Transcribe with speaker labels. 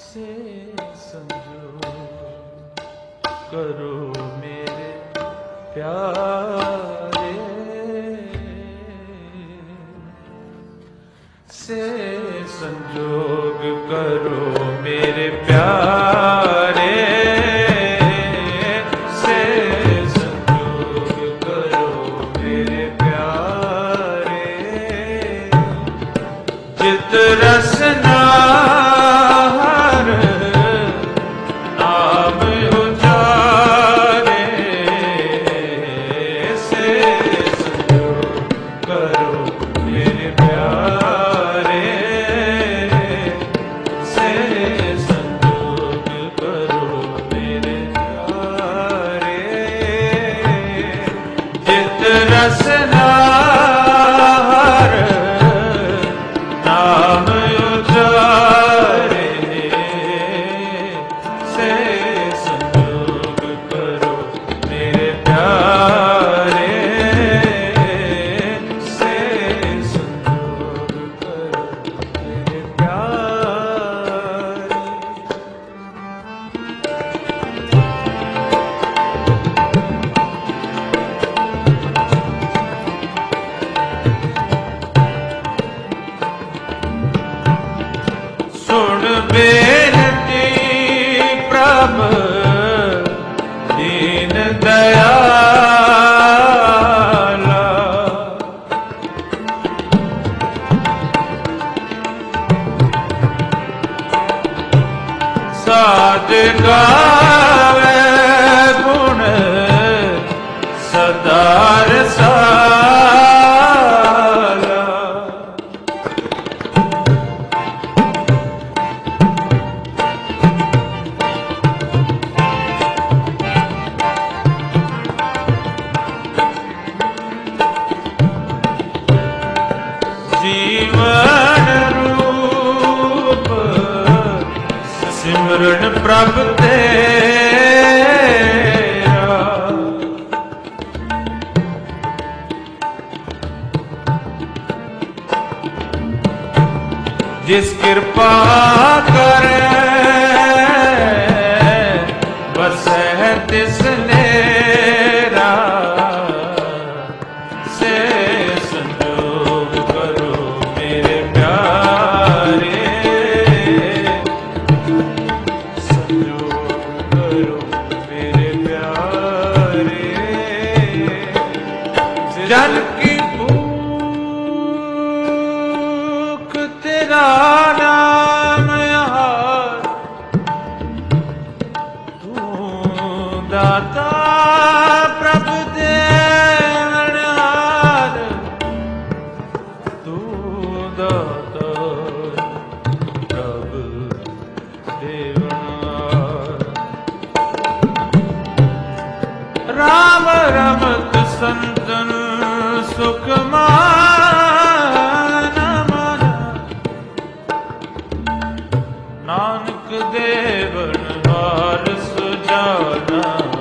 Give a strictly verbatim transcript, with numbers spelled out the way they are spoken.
Speaker 1: से संजोग करो मेरे प्यारे, से संजोग करो मेरे प्यारे, से संजोग करो मेरे प्यारे। चित रसना बेनती प्रभ दीन दयाला, साध गावे गुण सदा रसाला। जीवन रूप सिमरन प्रभ तेरा, जिस कृपा करे बसै तिस लेरा, से संजोग करो मेरे प्यारे, संजोग करो मेरे प्यारे। जन की भूख तेरा नाम यार, तू दाता प्रभु देवनार, तू दाता प्रभु देवनार। राम रमत संतन सुख माना माना, नानक देवन हार सुजाना।